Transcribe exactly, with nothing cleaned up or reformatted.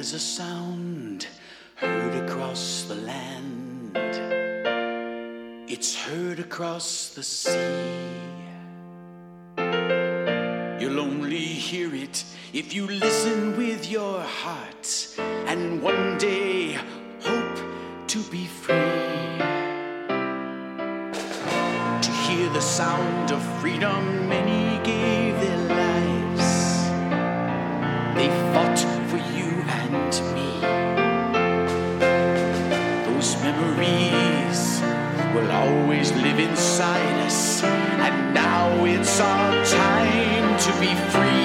There's a sound heard across the land. It's heard across the sea. You'll only hear it if you listen with your heart, and one day hope to be free. To hear the sound of freedom, many gave their lives. They fought for you and me. Those memories will always live inside us, and now it's our time to be free.